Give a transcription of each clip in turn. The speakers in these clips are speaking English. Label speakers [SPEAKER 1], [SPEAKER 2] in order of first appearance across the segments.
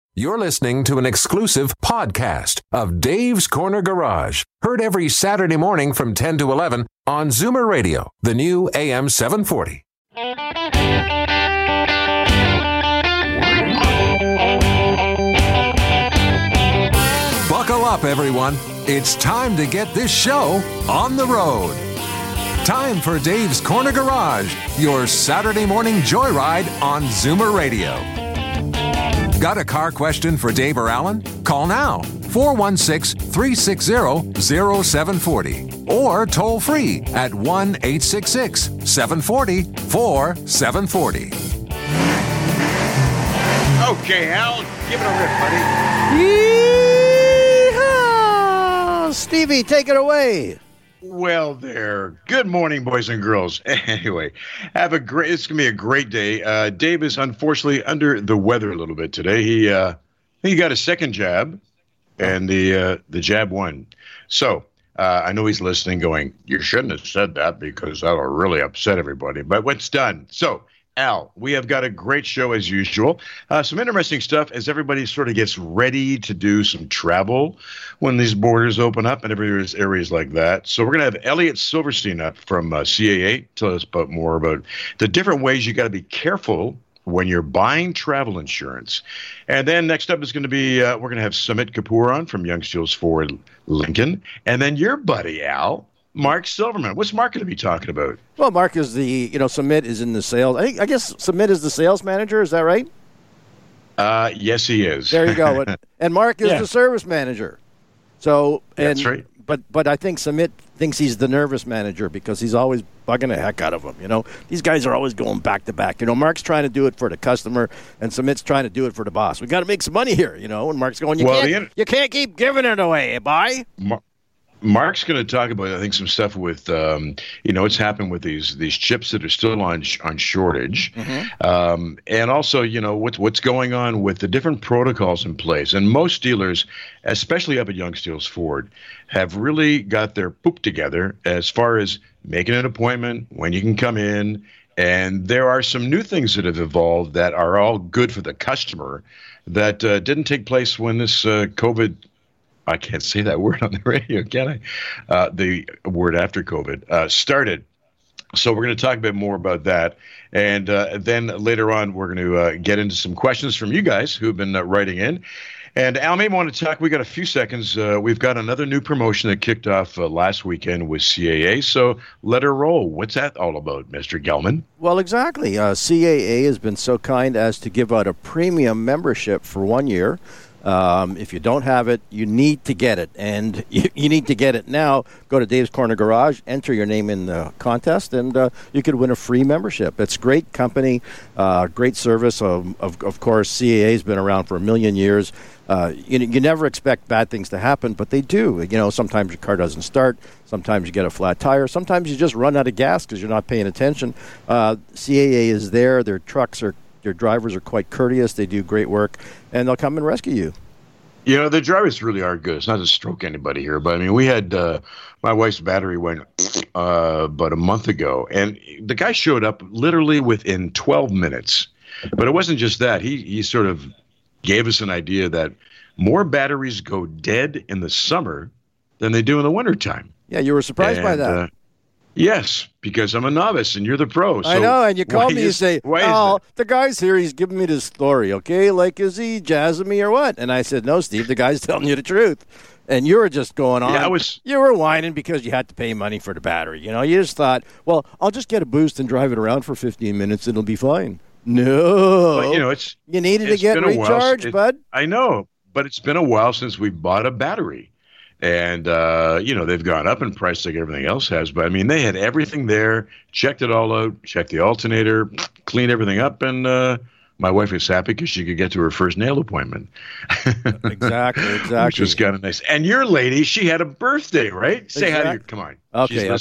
[SPEAKER 1] You're listening to an exclusive podcast of Dave's Corner Garage. Heard every Saturday morning from 10 to 11 on Zoomer Radio, the new AM 740. Buckle up, everyone. It's time to get this show on the road. Time for Dave's Corner Garage, your Saturday morning joyride on Zoomer Radio. Got a car question for Dave or Alan? Call now, 416-360-0740. Or toll free at 1-866-740-4740.
[SPEAKER 2] Okay, Al, give it a rip, buddy.
[SPEAKER 3] Yeehaw! Stevie, take it away.
[SPEAKER 2] Well, there. Good morning, boys and girls. Anyway, it's going to be a great day. Dave is unfortunately under the weather a little bit today. He got a second jab, and the jab won. So I know he's listening, going, "You shouldn't have said that because that'll really upset everybody." But what's done? So, Al, we have got a great show as usual. Some interesting stuff as everybody sort of gets ready to do some travel when these borders open up and areas like that. So we're going to have Elliot Silverstein up from CAA. Tell us more about the different ways you got to be careful when you're buying travel insurance. And then next up is going to be, we're going to have Sumit Kapoor on from Young Steels Ford Lincoln. And then your buddy, Al, Mark Silverman. What's Mark going to be talking about?
[SPEAKER 3] Well, Mark is Sumit is in the sales. I guess Sumit is the sales manager. Is that right?
[SPEAKER 2] Yes, he is.
[SPEAKER 3] There you go. And Mark is the service manager. So,
[SPEAKER 2] that's right.
[SPEAKER 3] But I think Sumit thinks he's the nervous manager because he's always bugging the heck out of him. You know, these guys are always going back to back. You know, Mark's trying to do it for the customer, and Sumit's trying to do it for the boss. We got to make some money here, you know. And Mark's going, you can't keep giving it away, bye.
[SPEAKER 2] Mark's going to talk about, I think, some stuff with, what's happened with these chips that are still on shortage, and also, what's going on with the different protocols in place. And most dealers, especially up at Young Steels Ford, have really got their poop together as far as making an appointment, when you can come in. And there are some new things that have evolved that are all good for the customer that didn't take place when this COVID. I can't say that word on the radio, can I? The word after COVID started. So we're going to talk a bit more about that. And then later on, we're going to get into some questions from you guys who have been writing in. And Al may want to talk. We got a few seconds. We've got another new promotion that kicked off last weekend with CAA. So let her roll. What's that all about, Mr. Gelman?
[SPEAKER 3] Well, exactly. CAA has been so kind as to give out a premium membership for 1 year. If you don't have it, you need to get it. And you need to get it now. Go to Dave's Corner Garage, enter your name in the contest, and you could win a free membership. It's great company, great service. Of course, CAA has been around for 1 million years. You never expect bad things to happen, but they do. You know, sometimes your car doesn't start. Sometimes you get a flat tire. Sometimes you just run out of gas because you're not paying attention. CAA is there. Their drivers are quite courteous. They do great work, and they'll come and rescue you.
[SPEAKER 2] You know, the drivers really are good. It's not to stroke anybody here, but I mean, we had my wife's battery went about a month ago, and the guy showed up literally within 12 minutes. But it wasn't just that. He sort of gave us an idea that more batteries go dead in the summer than they do in the wintertime.
[SPEAKER 3] Yeah, you were surprised by that.
[SPEAKER 2] Yes, because I'm a novice and you're the pro. So
[SPEAKER 3] I know, and you call me and say, "Oh, the guy's here. He's giving me this story, okay? Like, is he jazzing me or what?" And I said, "No, Steve, the guy's telling you the truth." And you were just going on.
[SPEAKER 2] Yeah,
[SPEAKER 3] you were whining because you had to pay money for the battery. You know, you just thought, well, I'll just get a boost and drive it around for 15 minutes and it'll be fine. No.
[SPEAKER 2] But,
[SPEAKER 3] you needed to get recharged, bud.
[SPEAKER 2] I know, but it's been a while since we bought a battery. And, they've gone up in price like everything else has. But, I mean, they had everything there, checked it all out, checked the alternator, cleaned everything up, and my wife is happy because she could get to her first nail appointment.
[SPEAKER 3] Exactly.
[SPEAKER 2] Which was kind of nice. And your lady, she had a birthday, right? Say hi to your, come on.
[SPEAKER 3] Okay.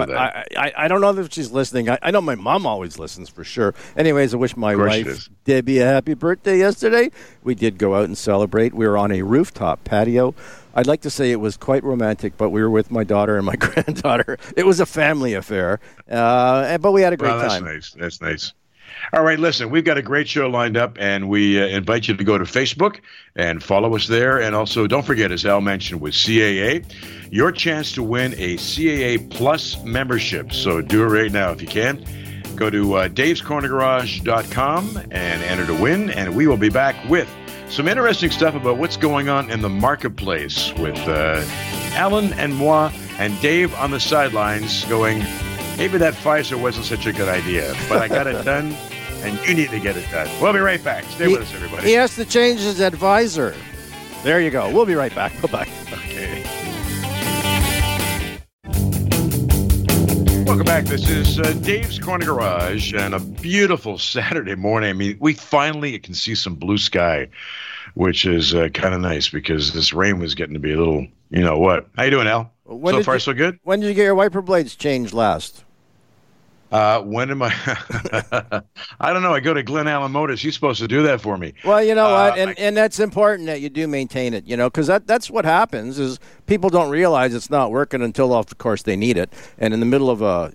[SPEAKER 3] I don't know if she's listening. I know my mom always listens for sure. Anyways, I wish my wife, Debbie, a happy birthday yesterday. We did go out and celebrate. We were on a rooftop patio. I'd like to say it was quite romantic, but we were with my daughter and my granddaughter. It was a family affair, but we had a great time.
[SPEAKER 2] That's nice. All right, listen, we've got a great show lined up, and we invite you to go to Facebook and follow us there. And also, don't forget, as Al mentioned, with CAA, your chance to win a CAA Plus membership. So do it right now if you can. Go to davescornergarage.com and enter to win, and we will be back with some interesting stuff about what's going on in the marketplace with Alan and moi and Dave on the sidelines going, maybe that Pfizer wasn't such a good idea, but I got it done, and you need to get it done. We'll be right back. Stay with us, everybody.
[SPEAKER 3] He has to change his advisor. There you go. We'll be right back. Bye-bye.
[SPEAKER 2] Okay. Welcome back. This is Dave's Corner Garage, and a beautiful Saturday morning. I mean, we finally can see some blue sky, which is kind of nice because this rain was getting to be a little, you know what. How you doing, Al? So far, so good?
[SPEAKER 3] When did you get your wiper blades changed last?
[SPEAKER 2] When am I? I don't know. I go to Glen Allen Motors. He's supposed to do that for me.
[SPEAKER 3] Well, you know what? And that's important that you do maintain it, you know, because that's what happens is people don't realize it's not working until, of course, they need it. And in the middle of a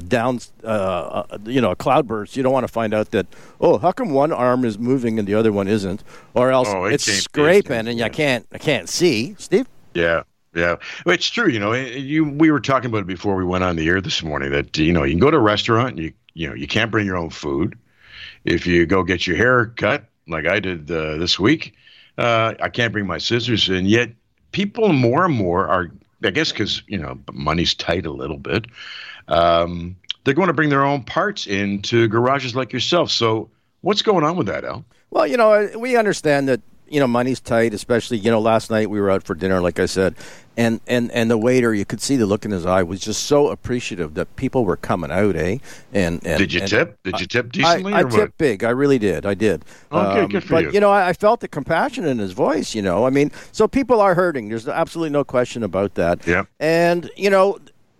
[SPEAKER 3] cloudburst, you don't want to find out that, oh, how come one arm is moving and the other one isn't? Or else it's scraping and I can't see. Steve?
[SPEAKER 2] Yeah. Yeah, well, it's true. You know, we were talking about it before we went on the air this morning that, you know, you can go to a restaurant, you can't bring your own food. If you go get your hair cut, like I did this week, I can't bring my scissors. And yet people more and more are, I guess because, you know, money's tight a little bit, they're going to bring their own parts into garages like yourself. So what's going on with that, Al?
[SPEAKER 3] Well, you know, we understand that, you know, money's tight, especially, you know, last night we were out for dinner, like I said, and the waiter, you could see the look in his eye was just so appreciative that people were coming out, eh? And
[SPEAKER 2] did you tip? Did you tip decently?
[SPEAKER 3] I tipped big. I really did. I did.
[SPEAKER 2] Okay, good for you.
[SPEAKER 3] But, you know, I felt the compassion in his voice, you know. I mean, so people are hurting. There's absolutely no question about that.
[SPEAKER 2] Yeah.
[SPEAKER 3] And, you know,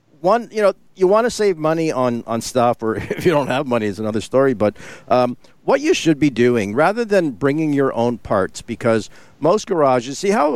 [SPEAKER 3] you want to save money on stuff, or if you don't have money, it's another story. But what you should be doing, rather than bringing your own parts, because most garages, see how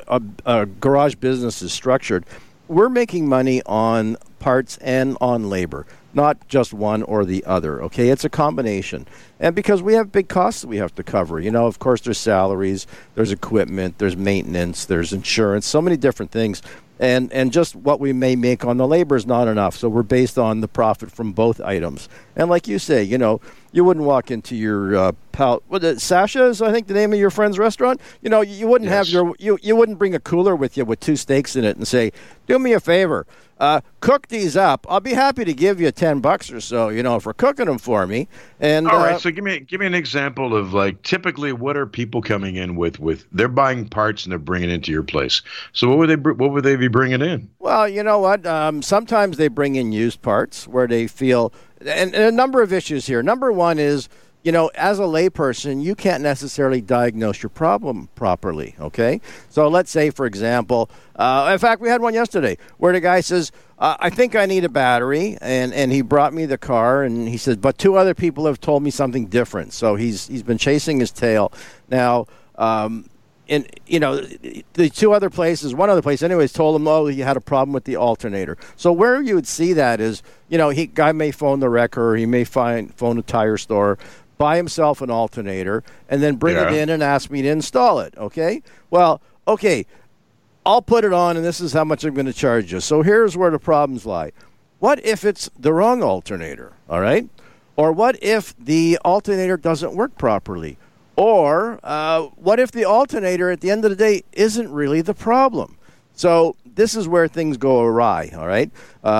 [SPEAKER 3] a garage business is structured, we're making money on parts and on labor, not just one or the other, okay? It's a combination. And because we have big costs that we have to cover, you know, of course there's salaries, there's equipment, there's maintenance, there's insurance, so many different things. And just what we may make on the labor is not enough. So we're based on the profit from both items. And like you say, you know, you wouldn't walk into your Sasha's, I think the name of your friend's restaurant. You know, you wouldn't have you wouldn't bring a cooler with you with 2 steaks in it and say, do me a favor, cook these up. I'll be happy to give you $10 or so, you know, for cooking them for me. And
[SPEAKER 2] all right, so give me an example of, like, typically what are people coming in with they're buying parts and they're bringing it into your place. So what would they be bringing in?
[SPEAKER 3] Well, you know what? Sometimes they bring in used parts where they feel, and a number of issues here. Number one is, you know, as a layperson, you can't necessarily diagnose your problem properly, okay? So let's say, for example, in fact, we had one yesterday where the guy says, I think I need a battery, and he brought me the car, and he says, but 2 other people have told me something different. So he's been chasing his tail. Now, and, you know, the 2 other places, one other place anyways, told him, oh, he had a problem with the alternator. So where you would see that is, you know, guy may phone the wrecker, or he may phone a tire store, buy himself an alternator, and then bring it in and ask me to install it, okay? Well, okay, I'll put it on, and this is how much I'm going to charge you. So here's where the problems lie. What if it's the wrong alternator, all right? Or what if the alternator doesn't work properly? Or what if the alternator, at the end of the day, isn't really the problem? So this is where things go awry, all right?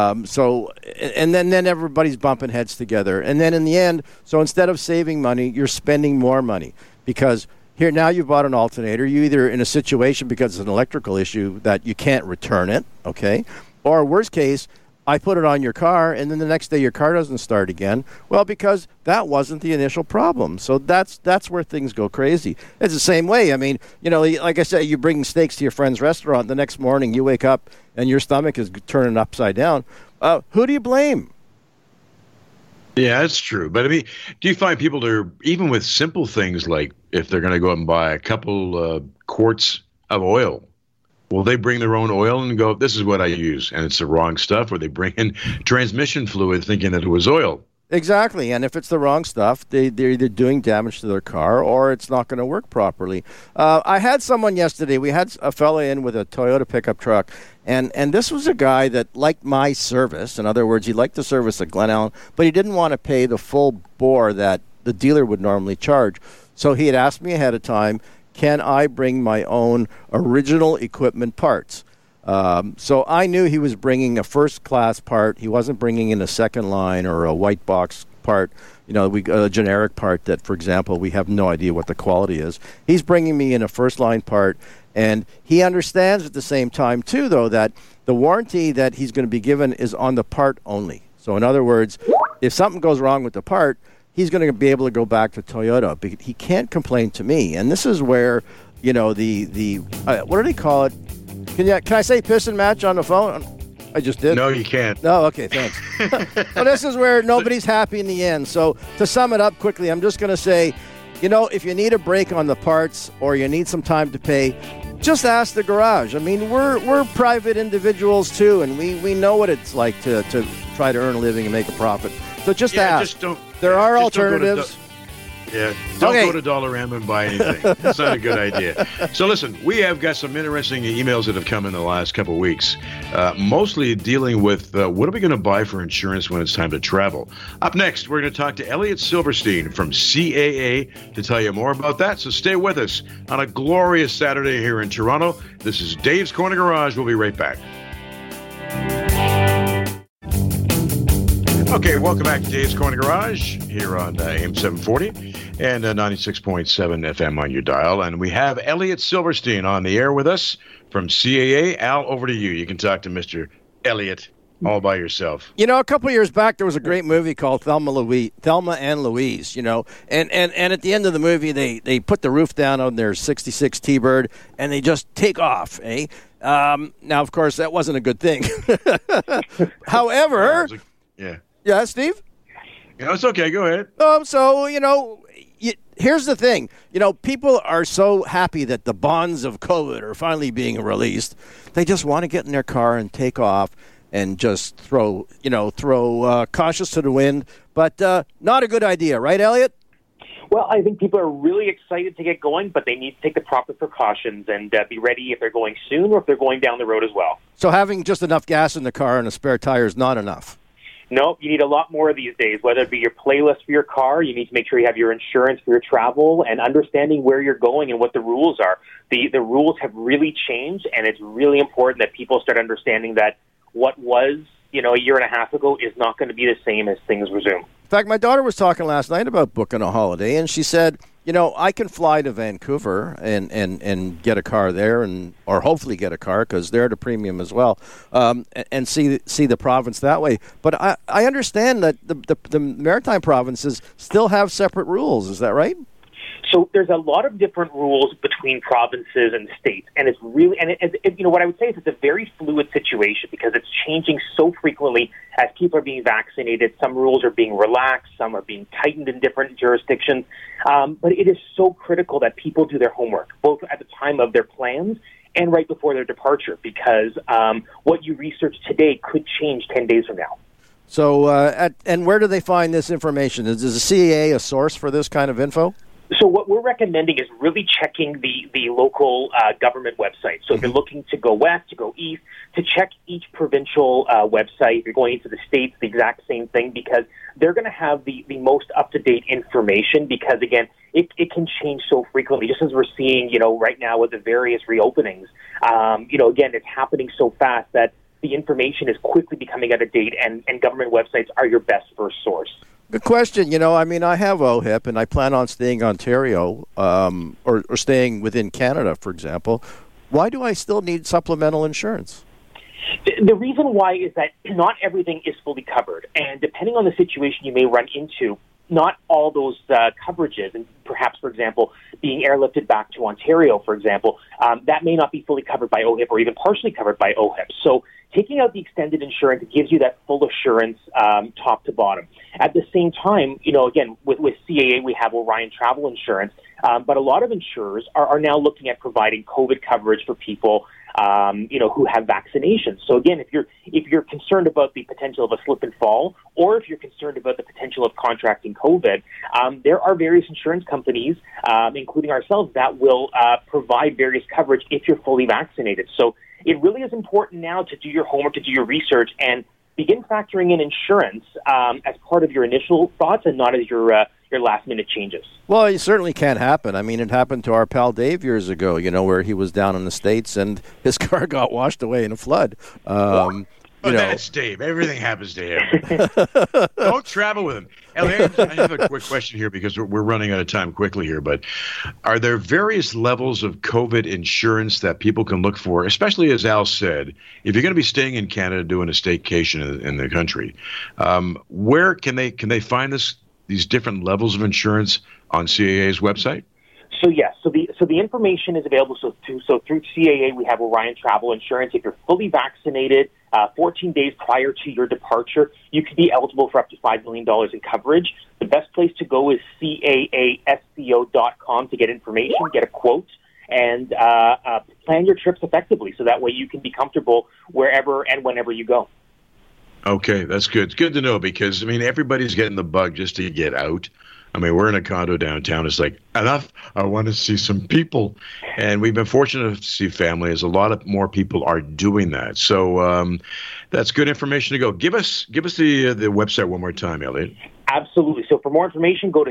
[SPEAKER 3] And then everybody's bumping heads together. And then in the end, so instead of saving money, you're spending more money. Because here, now you've bought an alternator. You're either in a situation because it's an electrical issue that you can't return it, okay? Or worst case, I put it on your car, and then the next day your car doesn't start again. Well, because that wasn't the initial problem. So that's where things go crazy. It's the same way. I mean, you know, like I said, you bring steaks to your friend's restaurant. The next morning you wake up and your stomach is turning upside down. Who do you blame?
[SPEAKER 2] Yeah, that's true. But I mean, do you find people that are, even with simple things like if they're going to go out and buy a couple quarts of oil, will they bring their own oil and go, this is what I use, and it's the wrong stuff? Or they bring in transmission fluid thinking that it was oil?
[SPEAKER 3] Exactly, and if it's the wrong stuff, they're either doing damage to their car or it's not going to work properly. I had someone yesterday, we had a fella in with a Toyota pickup truck, and this was a guy that liked my service. In other words, he liked the service at Glen Allen, but he didn't want to pay the full bore that the dealer would normally charge. So he had asked me ahead of time, can I bring my own original equipment parts? So I knew he was bringing a first-class part. He wasn't bringing in a second line or a white box part, a generic part that, for example, we have no idea what the quality is. He's bringing me in a first-line part, and he understands at the same time, too, though, that the warranty that he's going to be given is on the part only. So in other words, if something goes wrong with the part, he's going to be able to go back to Toyota. But he can't complain to me. And this is where, what do they call it? Can I say piston match on the phone? I just did.
[SPEAKER 2] No, you can't.
[SPEAKER 3] No, okay, thanks. Well, this is where nobody's happy in the end. So to sum it up quickly, I'm just going to say, if you need a break on the parts or you need some time to pay, just ask the garage. I mean, we're private individuals too, and we know what it's like to try to earn a living and make a profit. So just ask. There are alternatives.
[SPEAKER 2] Don't go to Dollarama and buy anything. That's not a good idea. So listen, we have got some interesting emails that have come in the last couple of weeks, mostly dealing with what are we going to buy for insurance when it's time to travel. Up next, we're going to talk to Elliot Silverstein from CAA to tell you more about that. So stay with us on a glorious Saturday here in Toronto. This is Dave's Corner Garage. We'll be right back. Okay, welcome back to Dave's Corner Garage here on AM 740 and 96.7 FM on your dial. And we have Elliot Silverstein on the air with us from CAA. Al, over to you. You can talk to Mr. Elliot all by yourself.
[SPEAKER 3] A couple of years back, there was a great movie called Thelma and Louise, and at the end of the movie, they put the roof down on their 66 T-Bird and they just take off, eh? Now, of course, that wasn't a good thing. However... Yeah, Steve?
[SPEAKER 2] It's okay. Go ahead.
[SPEAKER 3] Here's the thing. People are so happy that the bonds of COVID are finally being released. They just want to get in their car and take off and just throw cautious to the wind. But not a good idea, right, Elliot?
[SPEAKER 4] Well, I think people are really excited to get going, but they need to take the proper precautions and be ready if they're going soon or if they're going down the road as well.
[SPEAKER 3] So having just enough gas in the car and a spare tire is not enough?
[SPEAKER 4] No, you need a lot more these days, whether it be your playlist for your car, you need to make sure you have your insurance for your travel, and understanding where you're going and what the rules are. The rules have really changed, and it's really important that people start understanding that what was, a year and a half ago is not going to be the same as things resume.
[SPEAKER 3] In fact, my daughter was talking last night about booking a holiday, and she said, I can fly to Vancouver and get a car there, or hopefully get a car because they're at a premium as well, and see the province that way. But I understand that the maritime provinces still have separate rules. Is that right?
[SPEAKER 4] So there's a lot of different rules between provinces and states, and it's really, what I would say is it's a very fluid situation because it's changing so frequently as people are being vaccinated. Some rules are being relaxed, some are being tightened in different jurisdictions, but it is so critical that people do their homework, both at the time of their plans and right before their departure, because what you research today could change 10 days from now.
[SPEAKER 3] So, and where do they find this information? Is the CAA a source for this kind of info?
[SPEAKER 4] So what we're recommending is really checking the local government website. So if you're looking to go west, to go east, to check each provincial website. If you're going into the states, the exact same thing, because they're going to have the most up-to-date information because, again, it can change so frequently, just as we're seeing, right now with the various reopenings. Again, it's happening so fast that the information is quickly becoming out of date, and government websites are your best first source.
[SPEAKER 3] Good question. I have OHIP, and I plan on staying in Ontario or staying within Canada, for example. Why do I still need supplemental insurance?
[SPEAKER 4] The reason why is that not everything is fully covered, and depending on the situation you may run into, not all those coverages, and perhaps, for example, being airlifted back to Ontario, for example, that may not be fully covered by OHIP or even partially covered by OHIP. So taking out the extended insurance gives you that full assurance top to bottom. At the same time, again, with CAA, we have Orion Travel Insurance, but a lot of insurers are now looking at providing COVID coverage for people who have vaccinations. So again, if you're concerned about the potential of a slip and fall, or if you're concerned about the potential of contracting COVID, there are various insurance companies, including ourselves, that will provide various coverage if you're fully vaccinated. So it really is important now to do your homework, to do your research, and begin factoring in insurance as part of your initial thoughts and not as your last-minute changes.
[SPEAKER 3] Well, it certainly can happen. I mean, it happened to our pal Dave years ago, where he was down in the States and his car got washed away in a flood.
[SPEAKER 2] That's Dave. Everything happens to him. Don't travel with him. Elliot, I have a quick question here because we're running out of time quickly here, but are there various levels of COVID insurance that people can look for, especially as Al said, if you're going to be staying in Canada doing a staycation in the country, where can they find these different levels of insurance on CAA's website?
[SPEAKER 4] So yes, so the information is available. So through CAA, we have Orion Travel Insurance. If you're fully vaccinated, 14 days prior to your departure, you could be eligible for up to $5 million in coverage. The best place to go is caasco.com to get information, get a quote, and plan your trips effectively. So that way you can be comfortable wherever and whenever you go.
[SPEAKER 2] Okay, that's good. It's good to know because, everybody's getting the bug just to get out. We're in a condo downtown. It's like, enough. I want to see some people. And we've been fortunate to see family as a lot of more people are doing that. So that's good information to go. Give us the website one more time, Elliot.
[SPEAKER 4] Absolutely. So for more information, go to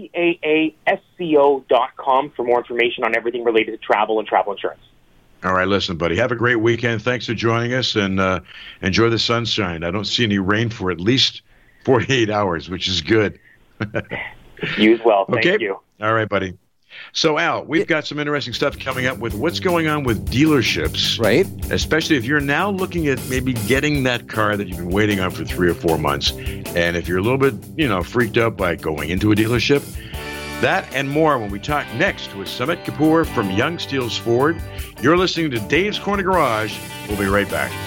[SPEAKER 4] caasco.com for more information on everything related to travel and travel insurance.
[SPEAKER 2] All right, listen, buddy. Have a great weekend. Thanks for joining us, and enjoy the sunshine. I don't see any rain for at least 48 hours, which is good.
[SPEAKER 4] You as well. Thank you.
[SPEAKER 2] All right, buddy. So, Al, we've got some interesting stuff coming up with what's going on with dealerships.
[SPEAKER 3] Right.
[SPEAKER 2] Especially if you're now looking at maybe getting that car that you've been waiting on for 3 or 4 months. And if you're a little bit, freaked out by going into a dealership, that and more when we talk next with Sumit Kapoor from Young Steels Ford. You're listening to Dave's Corner Garage. We'll be right back.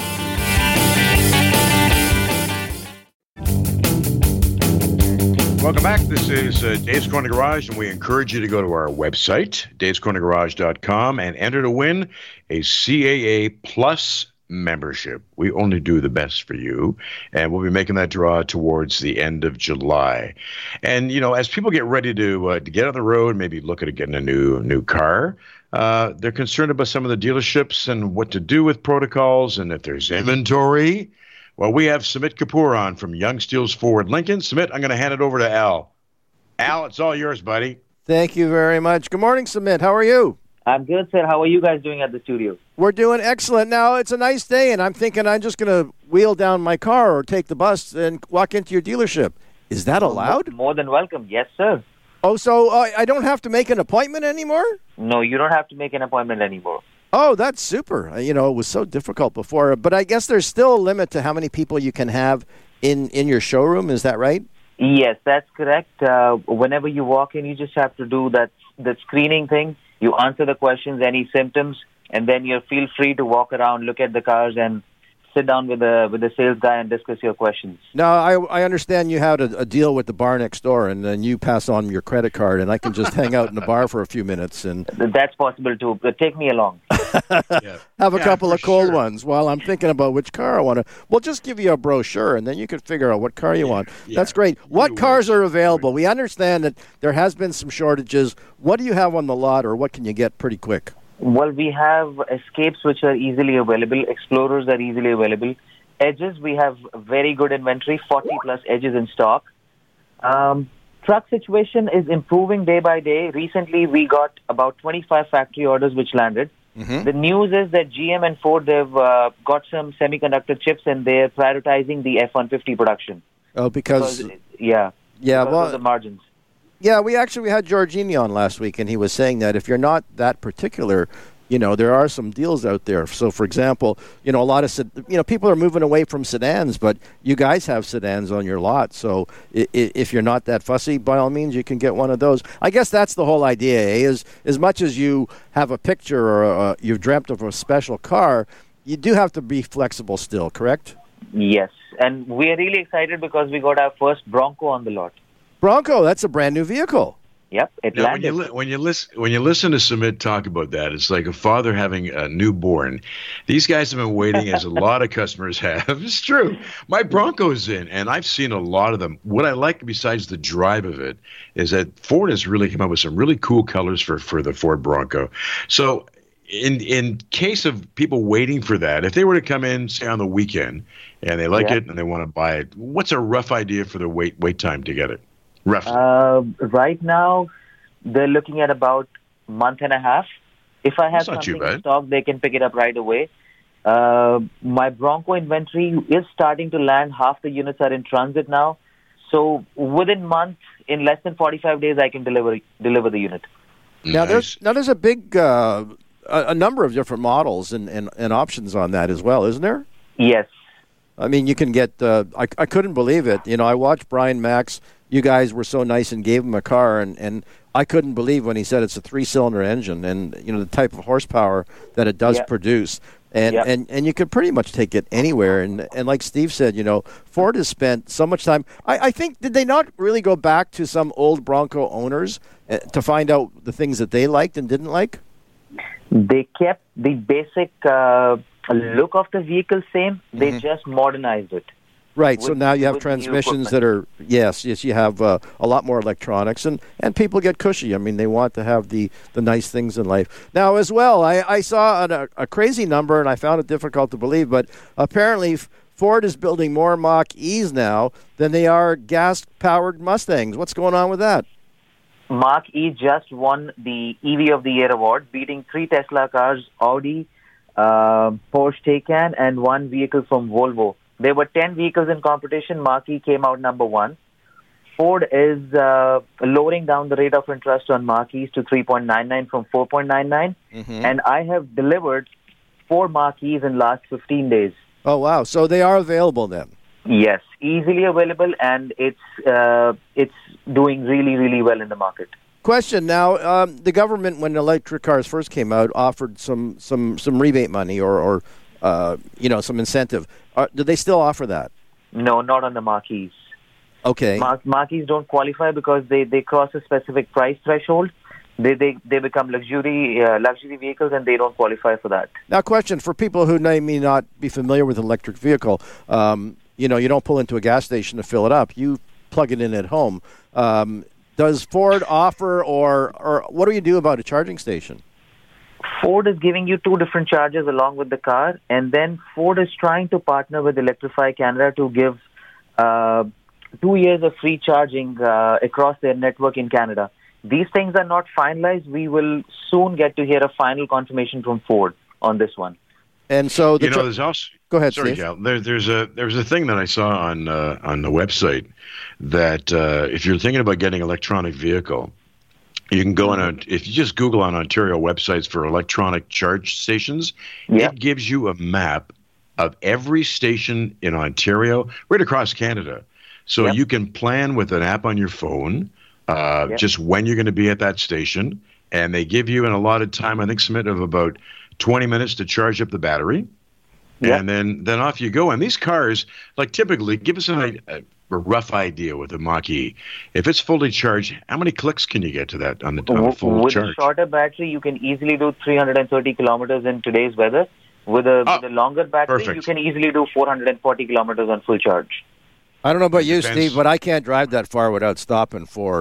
[SPEAKER 2] Welcome back. This is Dave's Corner Garage, and we encourage you to go to our website, davescornergarage.com, and enter to win a CAA Plus membership. We only do the best for you, and we'll be making that draw towards the end of July. And, as people get ready to get on the road, maybe look at getting a new car, they're concerned about some of the dealerships and what to do with protocols and if there's inventory. Well, we have Sumit Kapoor on from Young Steels Ford Lincoln. Sumit, I'm going to hand it over to Al. Al, it's all yours, buddy.
[SPEAKER 3] Thank you very much. Good morning, Sumit. How are you?
[SPEAKER 5] I'm good, sir. How are you guys doing at the studio?
[SPEAKER 3] We're doing excellent. Now, it's a nice day, and I'm thinking I'm just going to wheel down my car or take the bus and walk into your dealership. Is that allowed?
[SPEAKER 5] More than welcome. Yes, sir.
[SPEAKER 3] Oh, so I don't have to make an appointment anymore?
[SPEAKER 5] No, you don't have to make an appointment anymore.
[SPEAKER 3] Oh, that's super. It was so difficult before. But I guess there's still a limit to how many people you can have in your showroom. Is that right?
[SPEAKER 5] Yes, that's correct. Whenever you walk in, you just have to do that screening thing. You answer the questions, any symptoms, and then you feel free to walk around, look at the cars, and sit down with the sales guy and discuss your questions.
[SPEAKER 3] Now, I understand you had a deal with the bar next door, and then you pass on your credit card, and I can just hang out in the bar for a few minutes. And
[SPEAKER 5] that's possible, too. But take me along.
[SPEAKER 3] Have a couple of cold ones while I'm thinking about which car I want to. We'll just give you a brochure, and then you can figure out what car you want. That's great. What cars are available? We understand that there has been some shortages. What do you have on the lot, or what can you get pretty quick?
[SPEAKER 5] Well, we have Escapes, which are easily available. Explorers are easily available. Edges, we have very good inventory, 40-plus Edges in stock. Truck situation is improving day by day. Recently, we got about 25 factory orders which landed. Mm-hmm. The news is that GM and Ford, they've got some semiconductor chips, and they're prioritizing the F-150 production.
[SPEAKER 3] Oh, because
[SPEAKER 5] of the margins.
[SPEAKER 3] Yeah, we had Giorgini on last week, and he was saying that if you're not that particular, there are some deals out there. So, for example, a lot of people are moving away from sedans, but you guys have sedans on your lot. So, if you're not that fussy, by all means, you can get one of those. I guess that's the whole idea. Is as much as you have a picture or you've dreamt of a special car, you do have to be flexible still. Correct?
[SPEAKER 5] Yes, and we are really excited because we got our first Bronco on the lot.
[SPEAKER 3] Bronco, that's a brand new vehicle.
[SPEAKER 5] Yep, it
[SPEAKER 2] Now,
[SPEAKER 5] landed.
[SPEAKER 2] when you listen to Sumit talk about that, it's like a father having a newborn. These guys have been waiting, as a lot of customers have. It's true. My Bronco's in, and I've seen a lot of them. What I like, besides the drive of it, is that Ford has really come up with some really cool colors for the Ford Bronco. So, in case of people waiting for that, if they were to come in, say on the weekend, and they like it and they want to buy it, what's a rough idea for the wait time to get it? Roughly.
[SPEAKER 5] Right now, they're looking at about a month and a half. If I have something in stock, they can pick it up right away. My Bronco inventory is starting to land. Half the units are in transit now. So within months, in less than 45 days, I can deliver the unit.
[SPEAKER 3] Now, there's a big a number of different models and options on that as well, isn't there?
[SPEAKER 5] Yes.
[SPEAKER 3] I mean, you can get. I couldn't believe it. You know, I watched Brian Max. You guys were so nice and gave him a car, and I couldn't believe when he said it's a 3-cylinder engine, and you know the type of horsepower that it does produce, and you could pretty much take it anywhere. And like Steve said, you know, Ford has spent so much time. I think, did they not really go back to some old Bronco owners to find out the things that they liked and didn't like?
[SPEAKER 5] They kept the basic look of the vehicle same. They just modernized it.
[SPEAKER 3] Right, so now you have transmissions that are, yes, you have a lot more electronics, and people get cushy. I mean, they want to have the nice things in life. Now, as well, I saw a crazy number, and I found it difficult to believe, but apparently Ford is building more Mach-E's now than they are gas-powered Mustangs. What's going on with that?
[SPEAKER 5] Mach-E just won the EV of the Year award, beating 3 Tesla cars, Audi, Porsche Taycan, and 1 vehicle from Volvo. There were 10 vehicles in competition. Mach-E came out number 1. Ford is lowering down the rate of interest on Mach-E's to 3.99 from 4.99. And I have delivered 4 Mach-E's in last 15 days.
[SPEAKER 3] Oh, wow. So they are available then?
[SPEAKER 5] Yes, easily available, and it's doing really, really well in the market.
[SPEAKER 3] Question now, the government, when electric cars first came out, offered some rebate money or some incentive. Do they still offer that?
[SPEAKER 5] No, not on the Mach-E's.
[SPEAKER 3] Okay.
[SPEAKER 5] Mach-E's don't qualify because they cross a specific price threshold. They become luxury vehicles, and they don't qualify for that.
[SPEAKER 3] Now, question for people who may not be familiar with an electric vehicle. You don't pull into a gas station to fill it up. You plug it in at home. Does Ford offer, or what do you do about a charging station?
[SPEAKER 5] Ford is giving you 2 different charges along with the car, and then Ford is trying to partner with Electrify Canada to give 2 years of free charging across their network in Canada. These things are not finalized. We will soon get to hear a final confirmation from Ford on this one.
[SPEAKER 3] And so
[SPEAKER 2] there's also.
[SPEAKER 3] Go ahead,
[SPEAKER 2] sorry,
[SPEAKER 3] Steve.
[SPEAKER 2] Cal. There's a thing that I saw on the website that if you're thinking about getting an electronic vehicle, you can go on if you just Google on Ontario websites for electronic charge stations, it gives you a map of every station in Ontario, right across Canada. So you can plan with an app on your phone just when you're going to be at that station, and they give you an allotted time, I think, Sumit, of about 20 minutes to charge up the battery. And then off you go. And these cars, like typically, give us a rough idea with a Mach-E. If it's fully charged, how many clicks can you get to that on the full charge?
[SPEAKER 5] With a shorter battery, you can easily do 330 kilometers in today's weather. With a longer battery, you can easily do 440 kilometers on full charge.
[SPEAKER 3] I don't know about you, Steve, but I can't drive that far without stopping for,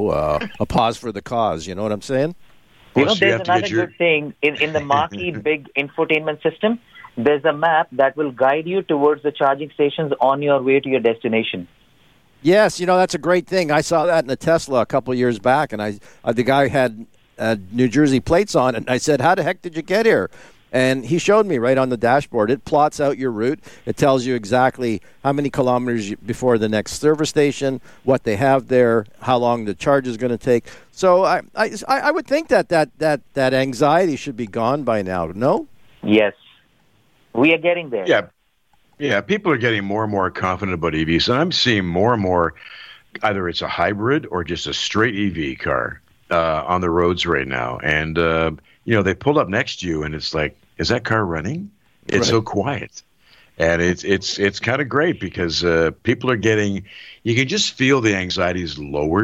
[SPEAKER 3] a pause for the cause. You know what I'm saying?
[SPEAKER 5] There's another good thing. In the Mach-E big infotainment system, there's a map that will guide you towards the charging stations on your way to your destination.
[SPEAKER 3] Yes, that's a great thing. I saw that in a Tesla a couple of years back, and the guy had New Jersey plates on it, and I said, how the heck did you get here? And he showed me right on the dashboard. It plots out your route. It tells you exactly how many kilometers before the next service station, what they have there, how long the charge is going to take. So I would think that anxiety should be gone by now, no?
[SPEAKER 5] Yes. We are getting there.
[SPEAKER 2] Yeah, people are getting more and more confident about EVs, and I'm seeing more and more, either it's a hybrid or just a straight EV car on the roads right now. And, they pull up next to you, and it's like, is that car running? It's so quiet. And it's kind of great because people are getting, you can just feel the anxiety is lowered.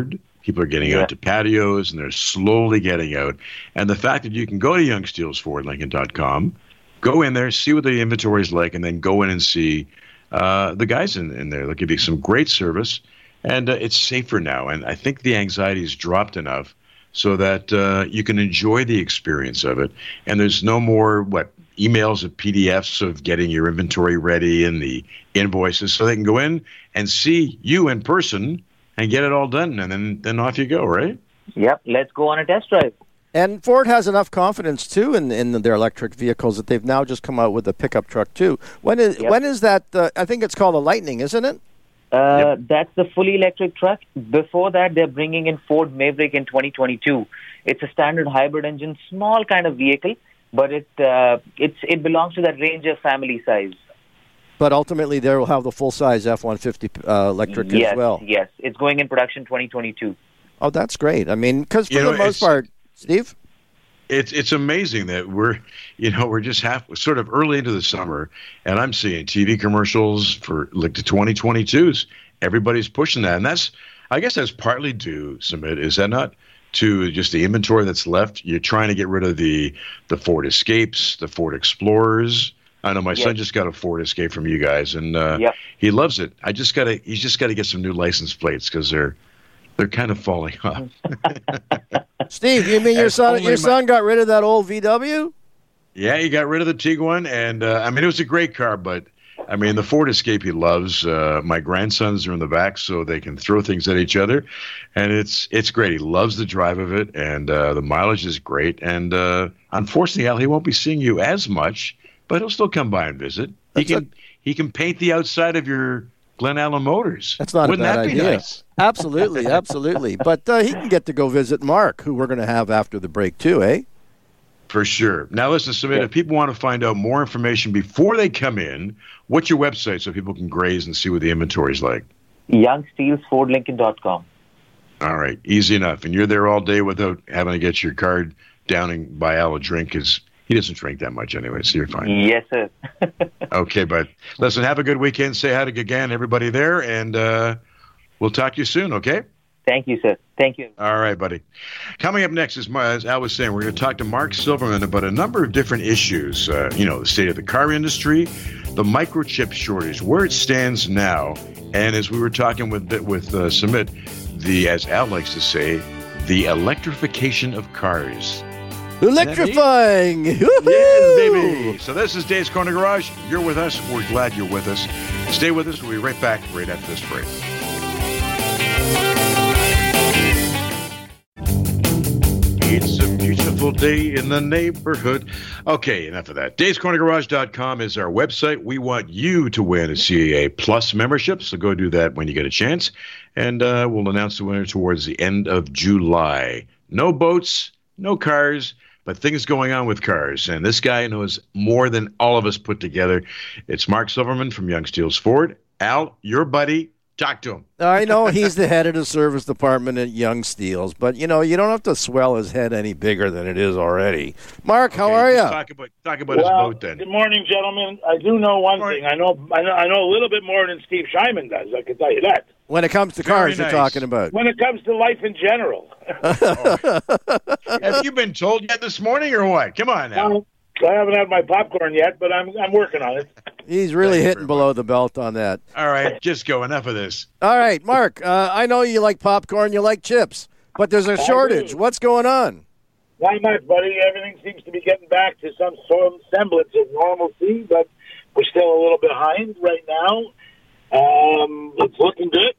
[SPEAKER 2] People are getting out to patios, and they're slowly getting out. And the fact that you can go to youngsteelsfordlincoln.com, go in there, see what the inventory is like, and then go in and see the guys in there. They'll give you some great service, and it's safer now. And I think the anxiety has dropped enough so that you can enjoy the experience of it. And there's no more, emails of PDFs of getting your inventory ready and the invoices, so they can go in and see you in person and get it all done, and then off you go, right?
[SPEAKER 5] Yep, let's go on a test drive.
[SPEAKER 3] And Ford has enough confidence, too, in their electric vehicles that they've now just come out with a pickup truck, too. When is that? I think it's called a Lightning, isn't it?
[SPEAKER 5] That's the fully electric truck. Before that, they're bringing in Ford Maverick in 2022. It's a standard hybrid engine, small kind of vehicle, but it belongs to that Ranger family size.
[SPEAKER 3] But ultimately, they will have the full-size F-150 electric as well.
[SPEAKER 5] Yes, it's going in production 2022.
[SPEAKER 3] Oh, that's great. I mean, because for the most part, Steve?
[SPEAKER 2] It's amazing that we're just sort of early into the summer, and I'm seeing TV commercials for like the 2022s. Everybody's pushing that, and I guess that's partly due, Sumit, is that not, to just the inventory that's left? You're trying to get rid of the Ford Escapes, the Ford Explorers. I know my son just got a Ford Escape from you guys, and he loves it. He's just got to get some new license plates because they're kind of falling off.
[SPEAKER 3] Steve, you mean your son got rid of that old VW?
[SPEAKER 2] Yeah, he got rid of the Tiguan, and it was a great car, but the Ford Escape he loves. My grandsons are in the back, so they can throw things at each other, and it's great. He loves the drive of it, and the mileage is great. And unfortunately, Al, he won't be seeing you as much, but he'll still come by and visit. He can paint the outside of your Glen Allen Motors.
[SPEAKER 3] That's not
[SPEAKER 2] Wouldn't
[SPEAKER 3] a bad
[SPEAKER 2] that be
[SPEAKER 3] idea.
[SPEAKER 2] nice?
[SPEAKER 3] Absolutely, absolutely. But he can get to go visit Mark, who we're going to have after the break too, eh?
[SPEAKER 2] For sure. Now, listen, Samantha, if people want to find out more information before they come in, what's your website so people can graze and see what the inventory is like?
[SPEAKER 5] youngsteelsfordlincoln.com.
[SPEAKER 2] All right, easy enough. And you're there all day without having to get your card down and buy Al a drink, because he doesn't drink that much anyway, so you're fine.
[SPEAKER 5] Yes, sir.
[SPEAKER 2] Okay, but listen, have a good weekend. Say hi to Gagan, everybody there, and we'll talk to you soon, okay?
[SPEAKER 5] Thank you, sir. Thank you.
[SPEAKER 2] All right, buddy. Coming up next, as Al was saying, we're going to talk to Mark Silverman about a number of different issues. The state of the car industry, the microchip shortage, where it stands now, and as we were talking with Sumit, as Al likes to say, the electrification of cars.
[SPEAKER 3] Electrifying!
[SPEAKER 2] Yes, baby. So this is Dave's Corner Garage. You're with us. We're glad you're with us. Stay with us. We'll be right back right after this break. It's a beautiful day in the neighborhood. Okay, enough of that. Dave'sCornerGarage.com is our website. We want you to win a CAA Plus membership, so go do that when you get a chance. And we'll announce the winner towards the end of July. No boats, no cars, but things going on with cars. And this guy knows more than all of us put together. It's Mark Silverman from Young Steels Ford. Al, your buddy. Talk to him.
[SPEAKER 3] I know he's the head of the service department at Young Steels, but, you don't have to swell his head any bigger than it is already. Mark, how are you?
[SPEAKER 2] Talk about his boat then.
[SPEAKER 6] Good morning, gentlemen. I do know one thing. I know a little bit more than Steve Scheinman does. I can tell you that.
[SPEAKER 3] When it comes to cars, you're talking about.
[SPEAKER 6] When it comes to life in general.
[SPEAKER 2] Have you been told yet this morning or what? Come on now.
[SPEAKER 6] I haven't had my popcorn yet, but I'm working on it.
[SPEAKER 3] He's really hitting below the belt on that.
[SPEAKER 2] All right, just go. Enough of this.
[SPEAKER 3] All right, Mark, I know you like popcorn, you like chips, but there's a shortage. What's going on?
[SPEAKER 6] Not much, buddy. Everything seems to be getting back to some sort of semblance of normalcy, but we're still a little behind right now. It's looking good.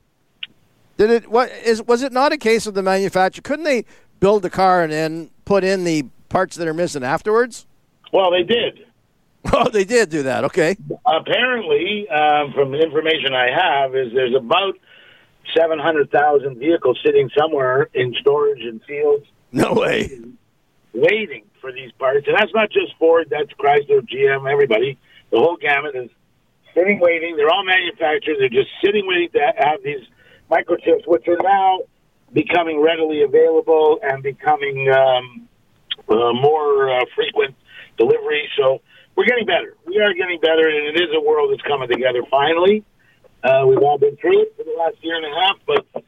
[SPEAKER 3] Was it not a case of the manufacturer? Couldn't they build the car and then put in the parts that are missing afterwards?
[SPEAKER 6] Well, they did.
[SPEAKER 3] Oh, they did do that. Okay.
[SPEAKER 6] Apparently, from the information I have, is there's about 700,000 vehicles sitting somewhere in storage and fields.
[SPEAKER 3] No way.
[SPEAKER 6] Waiting for these parts. And that's not just Ford, that's Chrysler, GM, everybody. The whole gamut is sitting waiting. They're all manufacturers. They're just sitting waiting to have these microchips, which are now becoming readily available and becoming more frequent delivery. So we're getting better. We are getting better, and it is a world that's coming together finally. We've all been through it for the last year and a half, but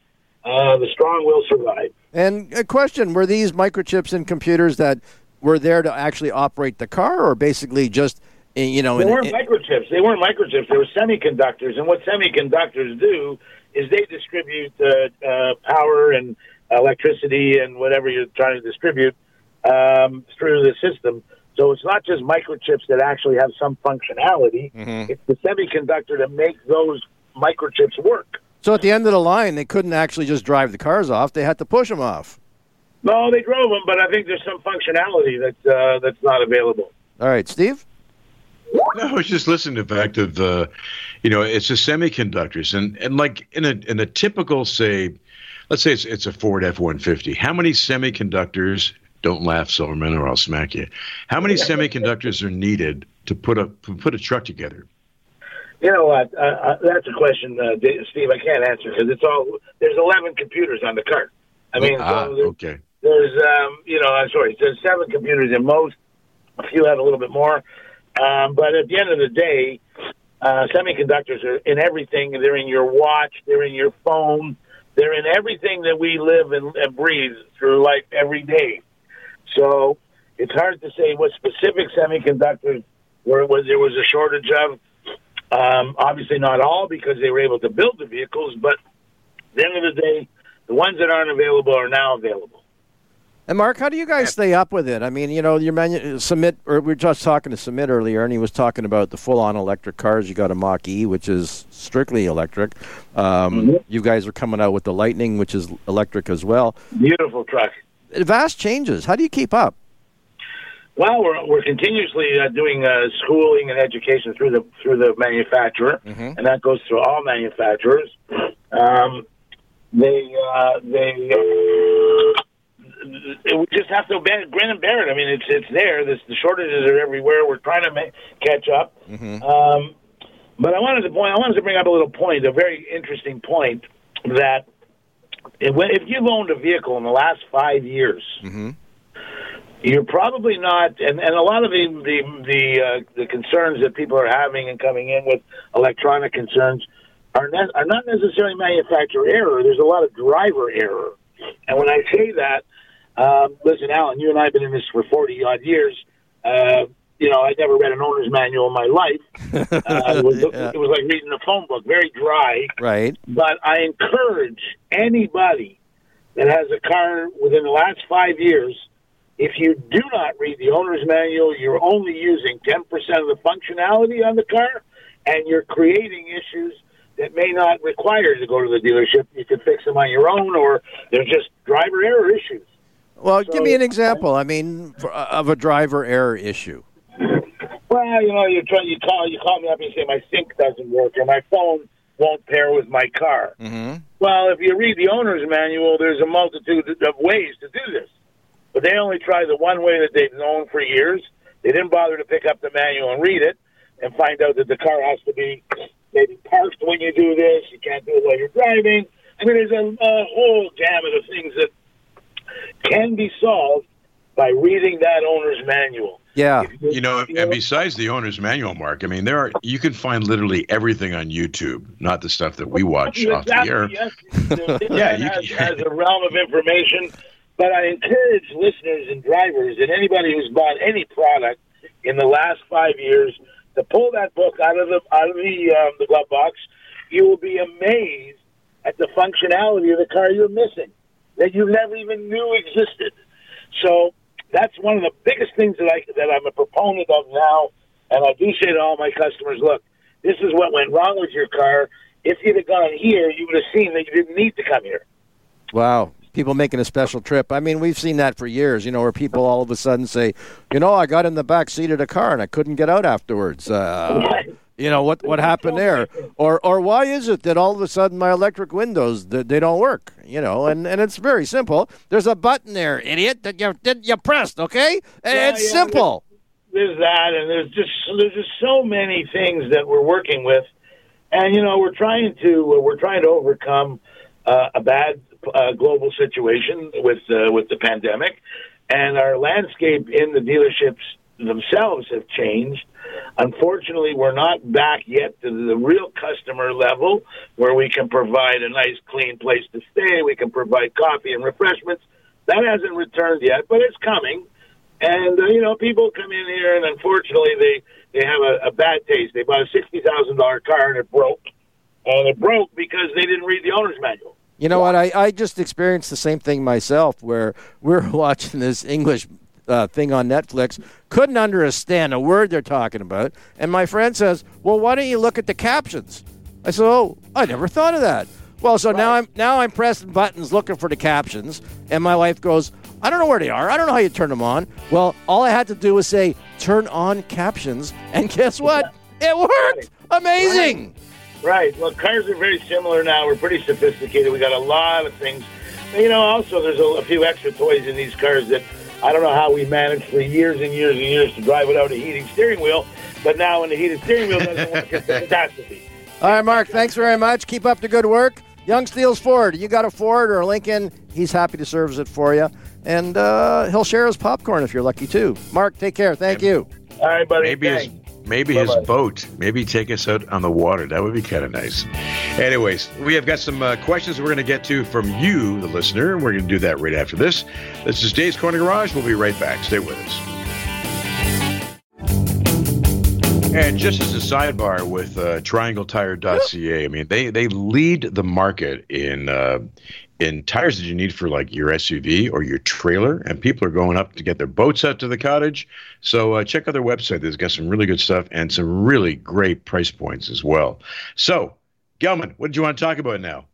[SPEAKER 6] the strong will survive.
[SPEAKER 3] And a question, were these microchips in computers that were there to actually operate the car, or basically just, you know...
[SPEAKER 6] They weren't microchips. They weren't microchips. They were semiconductors. And what semiconductors do is they distribute power and electricity and whatever you're trying to distribute through the system. So it's not just microchips that actually have some functionality.
[SPEAKER 3] Mm-hmm.
[SPEAKER 6] It's the semiconductor that makes those microchips work.
[SPEAKER 3] So at the end of the line, they couldn't actually just drive the cars off. They had to push them off.
[SPEAKER 6] No, they drove them, but I think there's some functionality that's not available.
[SPEAKER 3] All right, Steve?
[SPEAKER 2] No, I was just listening to the fact of, it's the semiconductors. And like in a typical, say, let's say it's a Ford F-150. How many semiconductors, don't laugh, Silverman, or I'll smack you. How many semiconductors are needed to put a truck together?
[SPEAKER 6] You know what? That's a question, Steve, I can't answer because there's 11 computers on the cart. I mean,
[SPEAKER 2] okay.
[SPEAKER 6] There's, there's 7 computers in most. A few have a little bit more. But at the end of the day, semiconductors are in everything. They're in your watch. They're in your phone. They're in everything that we live and breathe through life every day. So it's hard to say what specific semiconductors there was a shortage of. Obviously not all because they were able to build the vehicles, but at the end of the day, the ones that aren't available are now available.
[SPEAKER 3] And Mark, how do you guys stay up with it? I mean, your Sumit, or we were just talking to Sumit earlier, and he was talking about the full-on electric cars. You got a Mach-E, which is strictly electric. You guys are coming out with the Lightning, which is electric as well.
[SPEAKER 6] Beautiful truck.
[SPEAKER 3] Vast changes. How do you keep up?
[SPEAKER 6] Well, we're continuously doing schooling and education through the manufacturer, and that goes through all manufacturers. We just have to grin and bear it. I mean, it's there. The shortages are everywhere. We're trying to catch up. But I wanted to bring up a very interesting point that if you've owned a vehicle in the last 5 years. You're probably not, and a lot of the concerns that people are having and coming in with electronic concerns are not necessarily manufacturer error. There's a lot of driver error. And when I say that, listen, Alan, you and I have been in this for 40-odd years. I never read an owner's manual in my life. It was like reading a phone book, very dry.
[SPEAKER 3] Right.
[SPEAKER 6] But I encourage anybody that has a car within the last 5 years, if you do not read the owner's manual, you're only using 10% of the functionality on the car, and you're creating issues that may not require you to go to the dealership. You can fix them on your own, or they're just driver error issues.
[SPEAKER 3] Well, give me an example. I mean, of a driver error issue.
[SPEAKER 6] Well, you call me up and you say my sync doesn't work or my phone won't pair with my car. Well, if you read the owner's manual, there's a multitude of ways to do this. But they only try the one way that they've known for years. They didn't bother to pick up the manual and read it and find out that the car has to be maybe parked when you do this. You can't do it while you're driving. I mean, there's a whole gamut of things that can be solved by reading that owner's manual.
[SPEAKER 3] Yeah.
[SPEAKER 2] And besides the owner's manual, Mark, I mean, you can find literally everything on YouTube, not the stuff that we watch off the air.
[SPEAKER 6] Yes. It has a realm of information. But I encourage listeners and drivers and anybody who's bought any product in the last 5 years to pull that book out of the glove box. You will be amazed at the functionality of the car you're missing that you never even knew existed. So that's one of the biggest things that I'm a proponent of now. And I do say to all my customers, look, this is what went wrong with your car. If you'd have gone here, you would have seen that you didn't need to come here.
[SPEAKER 3] Wow. People making a special trip. I mean, we've seen that for years, where people all of a sudden say, I got in the back seat of the car and I couldn't get out afterwards. What happened there? Or why is it that all of a sudden my electric windows, they don't work? And it's very simple. There's a button there, idiot, that you pressed, okay? It's simple.
[SPEAKER 6] There's that, and there's just so many things that we're working with. And, we're trying to overcome a bad global situation with the pandemic, and our landscape in the dealerships themselves have changed. Unfortunately, we're not back yet to the real customer level where we can provide a nice, clean place to stay. We can provide coffee and refreshments. That hasn't returned yet, but it's coming. And, people come in here, and unfortunately, they have a bad taste. They bought a $60,000 car, and it broke. And it broke because they didn't read the owner's manual.
[SPEAKER 3] You know what? I just experienced the same thing myself, where we're watching this English thing on Netflix, couldn't understand a word they're talking about, and my friend says, well, why don't you look at the captions? I said, oh, I never thought of that. Well, so
[SPEAKER 6] Right.
[SPEAKER 3] now I'm pressing buttons looking for the captions, and my wife goes, I don't know where they are. I don't know how you turn them on. Well, all I had to do was say, turn on captions, and guess what? It worked! Amazing!
[SPEAKER 6] Right. Well, cars are very similar now. We're pretty sophisticated. We got a lot of things. Also, there's a few extra toys in these cars that I don't know how we managed for years and years and years to drive without a heating steering wheel. But now when the heated steering wheel doesn't work, it's a catastrophe.
[SPEAKER 3] All right, Mark, thanks very much. Keep up the good work. Young Steels Ford. You got a Ford or a Lincoln, he's happy to service it for you. And he'll share his popcorn if you're lucky, too. Mark, take care. Thank you.
[SPEAKER 6] All right, buddy.
[SPEAKER 2] Maybe his boat. Maybe take us out on the water. That would be kind of nice. Anyways, we have got some questions we're going to get to from you, the listener, and we're going to do that right after this. This is Dave's Corner Garage. We'll be right back. Stay with us. And just as a sidebar with TriangleTire.ca, I mean, they lead the market in tires that you need for like your SUV or your trailer, and people are going up to get their boats out to the cottage. So check out their website. They've got some really good stuff and some really great price points as well. So, Gelman, what did you want to talk about now?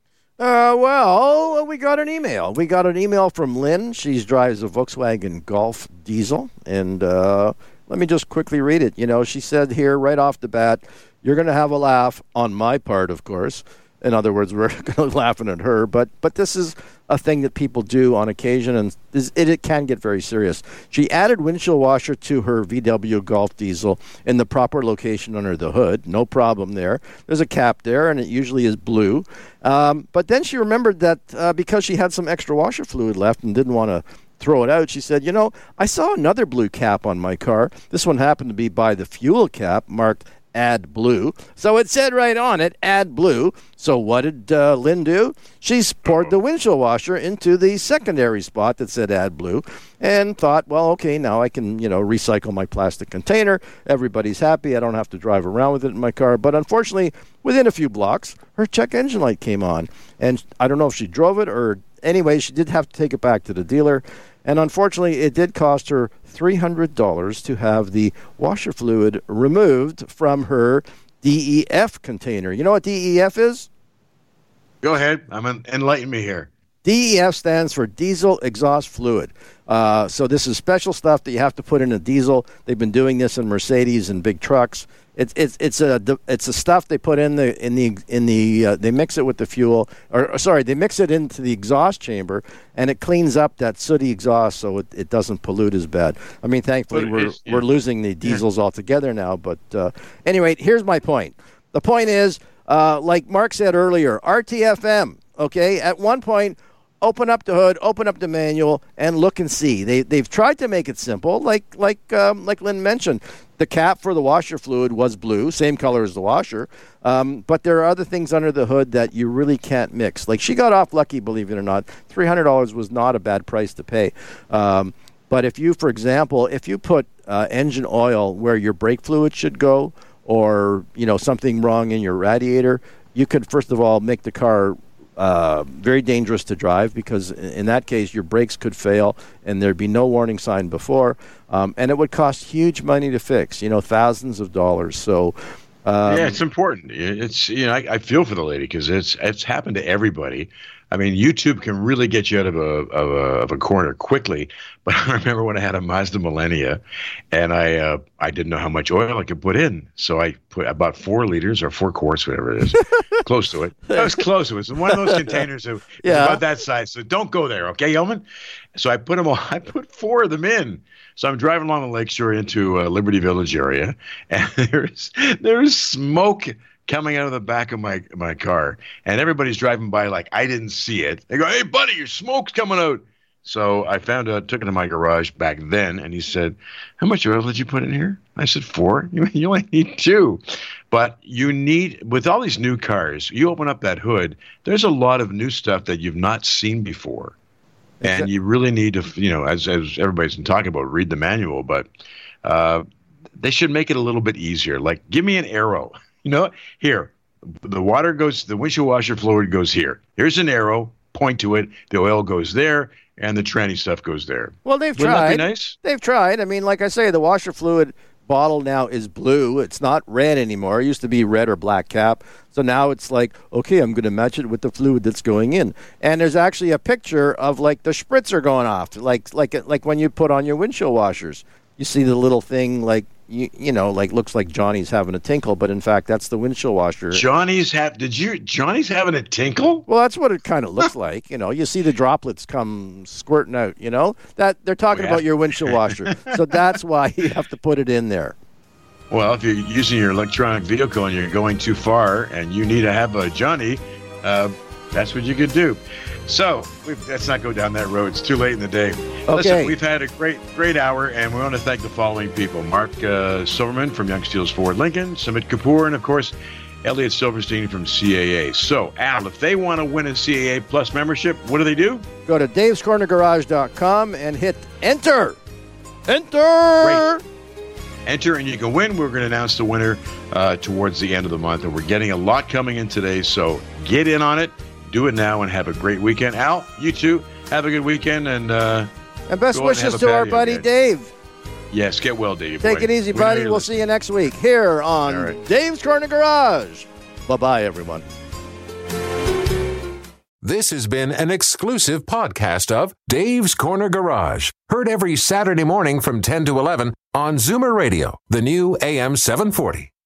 [SPEAKER 3] Well, we got an email. We got an email from Lynn. She drives a Volkswagen Golf diesel, and let me just quickly read it. She said here right off the bat, you're going to have a laugh on my part, of course. In other words, we're going to be laughing at her, but this is a thing that people do on occasion, and it can get very serious. She added windshield washer to her VW Golf diesel in the proper location under the hood. No problem there. There's a cap there, and it usually is blue. But then she remembered that because she had some extra washer fluid left and didn't want to throw it out, she said, I saw another blue cap on my car. This one happened to be by the fuel cap marked Add Blue. So it said right on it, Add Blue. So what did Lynn do? She's poured the windshield washer into the secondary spot that said Add Blue and thought, well, okay, now I can, recycle my plastic container. Everybody's happy. I don't have to drive around with it in my car. But unfortunately, within a few blocks, her check engine light came on. And I don't know if she drove it or anyway, she did have to take it back to the dealer. And unfortunately, it did cost her $300 to have the washer fluid removed from her DEF container. You know what DEF is?
[SPEAKER 2] Go ahead. Enlighten me here.
[SPEAKER 3] DEF stands for diesel exhaust fluid. So this is special stuff that you have to put in a diesel. They've been doing this in Mercedes and big trucks. It's a stuff they put in the they mix it with the fuel, they mix it into the exhaust chamber, and it cleans up that sooty exhaust so it doesn't pollute as bad. I mean, thankfully we're losing the diesels altogether now. But anyway, here's my point. The point is, like Mark said earlier, RTFM. Okay, at one point, open up the hood, open up the manual, and look and see. They've tried to make it simple, like Lynn mentioned. The cap for the washer fluid was blue, same color as the washer. But there are other things under the hood that you really can't mix. Like she got off lucky, believe it or not. $300 was not a bad price to pay. But if you, for example, put engine oil where your brake fluid should go, or something wrong in your radiator, you could first of all make the car very dangerous to drive, because in that case your brakes could fail and there'd be no warning sign before, and it would cost huge money to fix, thousands of dollars. So
[SPEAKER 2] yeah, it's important. It's I feel for the lady, because it's happened to everybody. I mean, YouTube can really get you out of a corner quickly. But I remember when I had a Mazda Millennia, and I didn't know how much oil I could put in, so I bought 4 liters or 4 quarts, whatever it is, close to it. I was close. It was one of those containers that was about that size. So don't go there, okay, Yeoman? So I put 4 of them in. So I'm driving along the lakeshore into Liberty Village area, and there's smoke coming out of the back of my car, and everybody's driving by like I didn't see it. They go, "Hey, buddy, your smoke's coming out." So I took it to my garage back then, and he said, "How much oil did you put in here?" I said, 4. You only need 2. But you need, with all these new cars, you open up that hood, there's a lot of new stuff that you've not seen before. And you really need to, as everybody's been talking about, read the manual, but they should make it a little bit easier. Like, give me an arrow. Here, the windshield washer fluid goes here. Here's an arrow, point to it, the oil goes there, and the tranny stuff goes there.
[SPEAKER 3] Well, they've
[SPEAKER 2] Wouldn't
[SPEAKER 3] tried.
[SPEAKER 2] that be nice?
[SPEAKER 3] They've tried. I mean, like I say, the washer fluid bottle now is blue. It's not red anymore. It used to be red or black cap. So now it's like, okay, I'm going to match it with the fluid that's going in. And there's actually a picture of like the spritzer going off, like when you put on your windshield washers. You see the little thing like like looks like Johnny's having a tinkle, but in fact that's the windshield washer.
[SPEAKER 2] Johnny's having a tinkle?
[SPEAKER 3] Well, that's what it kind of looks like. You see the droplets come squirting out. That they're talking about your windshield washer, so that's why you have to put it in there.
[SPEAKER 2] Well, if you're using your electronic vehicle and you're going too far and you need to have a Johnny, that's what you could do. So let's not go down that road. It's too late in the day.
[SPEAKER 3] Okay.
[SPEAKER 2] Listen, we've had a great hour, and we want to thank the following people. Mark Silverman from Young Steels Ford Lincoln, Sumit Kapoor, and, of course, Elliot Silverstein from CAA. So, Al, if they want to win a CAA Plus membership, what do they do?
[SPEAKER 3] Go to davescornergarage.com and hit enter. Enter!
[SPEAKER 2] Great. Enter, and you can win. We're going to announce the winner towards the end of the month, and we're getting a lot coming in today, so get in on it. Do it now and have a great weekend. Al, you too. Have a good weekend. And
[SPEAKER 3] best wishes to our buddy Dave.
[SPEAKER 2] Yes, get well, Dave.
[SPEAKER 3] Take it easy, buddy. We'll see you next week here on Dave's Corner Garage. Bye-bye, everyone.
[SPEAKER 1] This has been an exclusive podcast of Dave's Corner Garage. Heard every Saturday morning from 10 to 11 on Zoomer Radio, the new AM 740.